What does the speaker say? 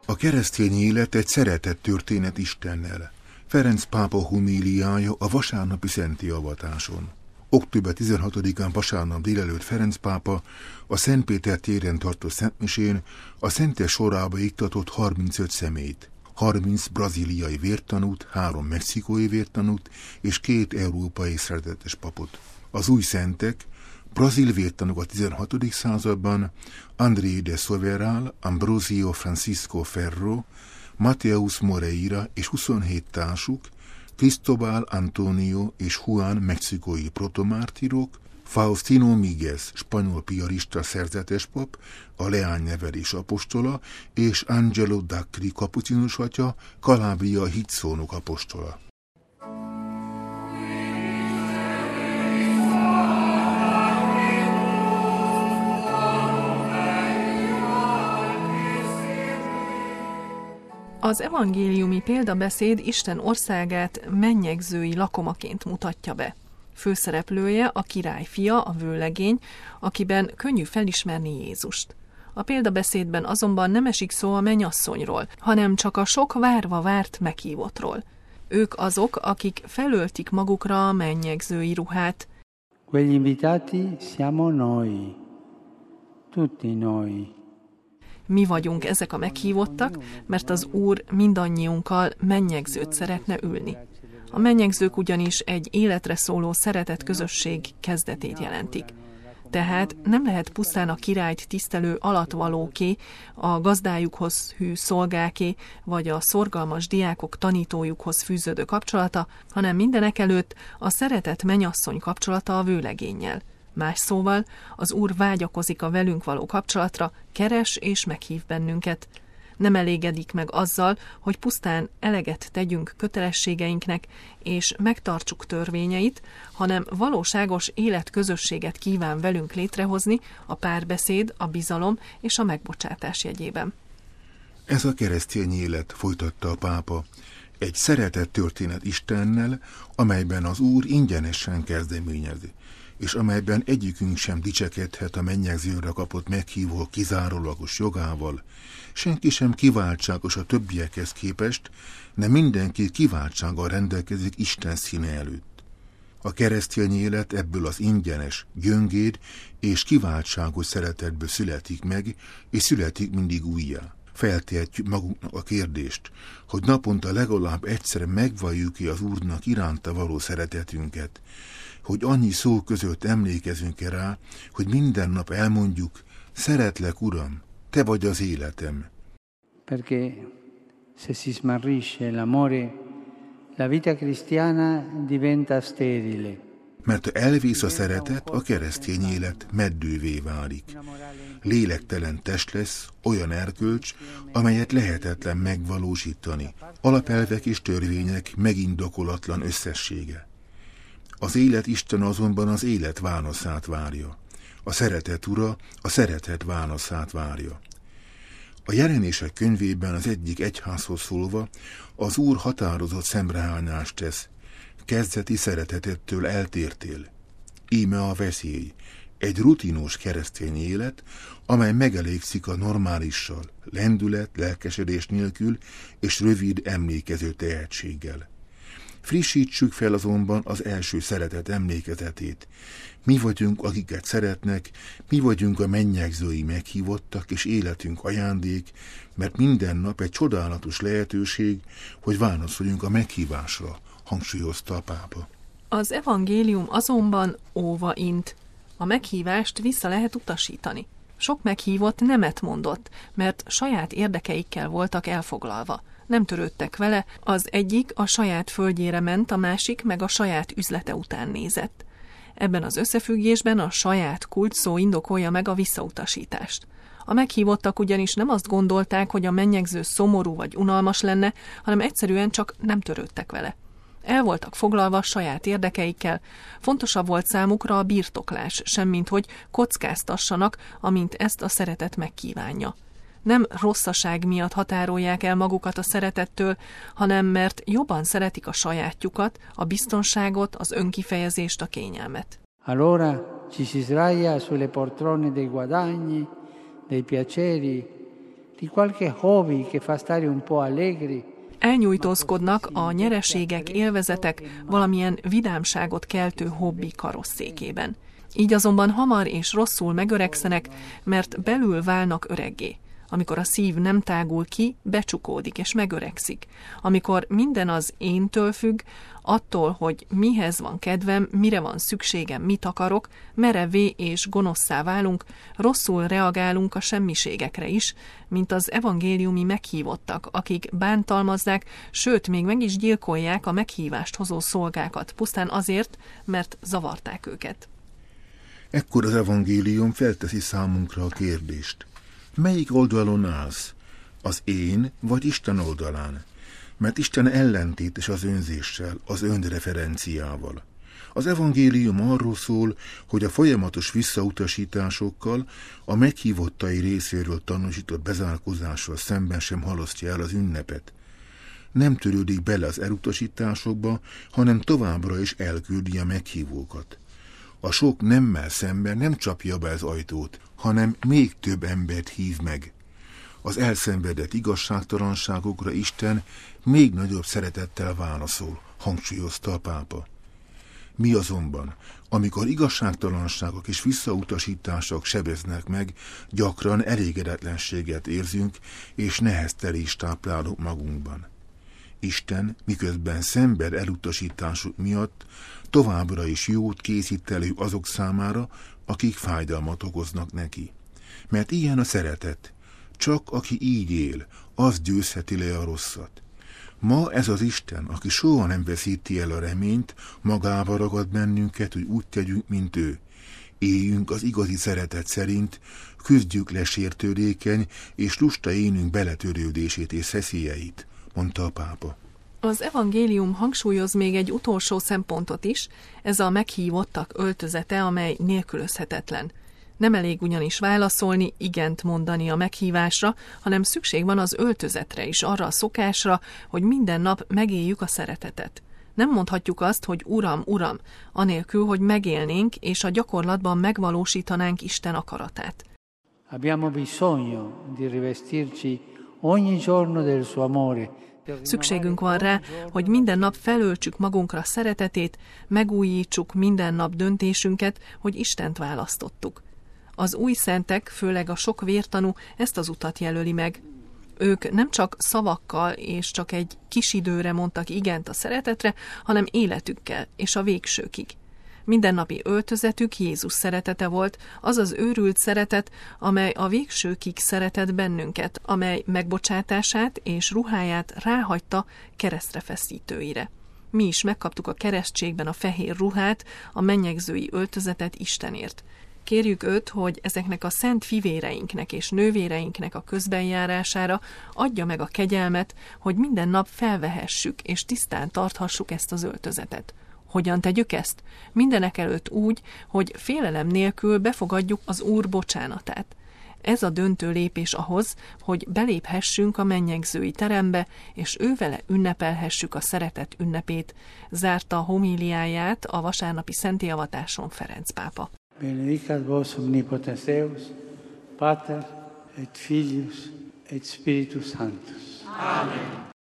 A keresztény élet egy szeretett történet Istennel. Ferenc pápa homíliája a vasárnapi szenti avatáson. Október 16-án vasárnap délelőtt Ferenc pápa a Szentpéter téren tartott szentmisén a szentes sorába iktatott 35 személyt, 30 brazíliai vértanút, 3 mexikói vértanút és 2 európai szeretetes papot. Az új szentek, brazil vértanúk a 16. században André de Soveral, Ambrosio Francisco Ferro, Mateus Moreira és 27 társuk, Cristóbal Antonio és Juan mexikói protomártírok, Faustino Míguez, spanyol piarista szerzetes pap, a leánynevelés apostola, és Angelo Dacri kapucinus atya, Calabria hitszónok apostola. Az evangéliumi példabeszéd Isten országát mennyegzői lakomaként mutatja be. Főszereplője a király fia, a vőlegény, akiben könnyű felismerni Jézust. A példabeszédben azonban nem esik szó a mennyasszonyról, hanem csak a sok várva várt meghívottról. Ők azok, akik felöltik magukra a mennyegzői ruhát. Quegli invitati siamo noi, tutti noi. Mi vagyunk ezek a meghívottak, mert az Úr mindannyiunkkal mennyegzőt szeretne ülni. A mennyegzők ugyanis egy életre szóló szeretet közösség kezdetét jelentik. Tehát nem lehet pusztán a királyt tisztelő alatvalóké, a gazdájukhoz hű szolgáké, vagy a szorgalmas diákok tanítójukhoz fűződő kapcsolata, hanem mindenekelőtt a szeretett mennyasszony kapcsolata a vőlegénnyel. Más szóval, az Úr vágyakozik a velünk való kapcsolatra, keres és meghív bennünket. Nem elégedik meg azzal, hogy pusztán eleget tegyünk kötelességeinknek, és megtartsuk törvényeit, hanem valóságos életközösséget kíván velünk létrehozni a párbeszéd, a bizalom és a megbocsátás jegyében. Ez a keresztény élet, folytatta a pápa, egy szeretett történet Istennel, amelyben az Úr ingyenesen kezdeményezi, és amelyben egyikünk sem dicsekedhet a mennyegzőre kapott meghívó kizárólagos jogával, senki sem kiváltságos a többiekhez képest, de mindenki kiváltsággal rendelkezik Isten színe előtt. A keresztény élet ebből az ingyenes, gyöngéd és kiváltságos szeretetből születik meg, és születik mindig újjá. Feltehetjük magunknak a kérdést, hogy naponta legalább egyszer megvalljuk-e az Úrnak iránta való szeretetünket, hogy annyi szó között emlékezünk-e rá, hogy minden nap elmondjuk, szeretlek, Uram, Te vagy az életem. Perché se si smarrisce l'amore, la vita cristiana diventa sterile. Mert ha elvész a szeretet, a keresztény élet meddővé válik. Lélektelen test lesz, olyan erkölcs, amelyet lehetetlen megvalósítani. Alapelvek és törvények megindokolatlan összessége. Az élet Isten azonban az élet válaszát várja. A szeretet ura a szeretet válaszát várja. A Jelenések könyvében az egyik egyházhoz szólva az Úr határozott szemrehányást tesz. Kezdeti szeretetettől eltértél. Íme a veszély. Egy rutinos keresztény élet, amely megelégszik a normálissal, lendület, lelkesedés nélkül és rövid emlékező tehetséggel. Frissítsük fel azonban az első szeretet emlékezetét. Mi vagyunk, akiket szeretnek, mi vagyunk a mennyegzői meghívottak, és életünk ajándék, mert minden nap egy csodálatos lehetőség, hogy válaszoljunk a meghívásra, hangsúlyozta a pápa. Az evangélium azonban óva int. A meghívást vissza lehet utasítani. Sok meghívott nemet mondott, mert saját érdekeikkel voltak elfoglalva. Nem törődtek vele, az egyik a saját földjére ment, a másik meg a saját üzlete után nézett. Ebben az összefüggésben a saját kulcsszó indokolja meg a visszautasítást. A meghívottak ugyanis nem azt gondolták, hogy a mennyegző szomorú vagy unalmas lenne, hanem egyszerűen csak nem törődtek vele. El voltak foglalva saját érdekeikkel, fontosabb volt számukra a birtoklás, semmint hogy kockáztassanak, amint ezt a szeretet megkívánja. Nem rosszaság miatt határolják el magukat a szeretettől, hanem mert jobban szeretik a sajátjukat, a biztonságot, az önkifejezést, a kényelmet. Allora ci si sdraia sulle poltrone dei guadagni, dei piaceri di qualche hobby che fa stare un po' allegri. Elnyújtózkodnak a nyereségek, élvezetek valamilyen vidámságot keltő hobbi karosszékében. Így azonban hamar és rosszul megöregszenek, mert belül válnak öreggé. Amikor a szív nem tágul ki, becsukódik és megöregszik. Amikor minden az éntől függ, attól, hogy mihez van kedvem, mire van szükségem, mit akarok, merevé és gonoszszá válunk, rosszul reagálunk a semmiségekre is, mint az evangéliumi meghívottak, akik bántalmazzák, sőt, még meg is gyilkolják a meghívást hozó szolgákat, pusztán azért, mert zavarták őket. Ekkor az evangélium felteszi számunkra a kérdést. Melyik oldalon állsz? Az én vagy Isten oldalán? Mert Isten ellentétes az önzéssel, az önreferenciával. Az evangélium arról szól, hogy a folyamatos visszautasításokkal, a meghívottai részéről tanúsított bezárkózással szemben sem halasztja el az ünnepet. Nem törődik bele az elutasításokba, hanem továbbra is elküldi a meghívókat. A sok nemmel szemben nem csapja be az ajtót, hanem még több embert hív meg. Az elszenvedett igazságtalanságokra Isten még nagyobb szeretettel válaszol, hangsúlyozta a pápa. Mi azonban, amikor igazságtalanságok és visszautasítások sebeznek meg, gyakran elégedetlenséget érzünk, és neheztelést táplálunk magunkban. Isten, miközben szenved elutasításuk miatt, továbbra is jót készít elő azok számára, akik fájdalmat okoznak neki. Mert ilyen a szeretet. Csak aki így él, az győzheti le a rosszat. Ma ez az Isten, aki soha nem veszíti el a reményt, magába ragad bennünket, hogy úgy tegyünk, mint ő. Éljünk az igazi szeretet szerint, küzdjük le sértődékeny és lusta énünk beletörődését és szeszélyeit, mondta a pápa. Az evangélium hangsúlyoz még egy utolsó szempontot is, ez a meghívottak öltözete, amely nélkülözhetetlen. Nem elég ugyanis válaszolni, igent mondani a meghívásra, hanem szükség van az öltözetre is, arra a szokásra, hogy minden nap megéljük a szeretetet. Nem mondhatjuk azt, hogy Uram, Uram, anélkül, hogy megélnénk és a gyakorlatban megvalósítanánk Isten akaratát. Abbiamo bisogno di rivestirci ogni giorno del suo amore. Szükségünk van rá, hogy minden nap felöltsük magunkra szeretetét, megújítsuk minden nap döntésünket, hogy Istent választottuk. Az új szentek, főleg a sok vértanú ezt az utat jelöli meg. Ők nem csak szavakkal és csak egy kis időre mondtak igent a szeretetre, hanem életükkel és a végsőkig. Mindennapi öltözetük Jézus szeretete volt, az az őrült szeretet, amely a végsőkig szeretett bennünket, amely megbocsátását és ruháját ráhagyta keresztre feszítőire. Mi is megkaptuk a keresztségben a fehér ruhát, a mennyegzői öltözetet Istenért. Kérjük őt, hogy ezeknek a szent fivéreinknek és nővéreinknek a közbenjárására adja meg a kegyelmet, hogy minden nap felvehessük és tisztán tarthassuk ezt az öltözetet. Hogyan tegyük ezt? Mindenekelőtt úgy, hogy félelem nélkül befogadjuk az Úr bocsánatát. Ez a döntő lépés ahhoz, hogy beléphessünk a mennyegzői terembe, és ővele ünnepelhessük a szeretet ünnepét, zárta a homíliáját a vasárnapi szentélavatáson Ferenc pápa. Benedicat vos omnipotens Deus, Pater et Filius et Spiritus Sanctus. Amen.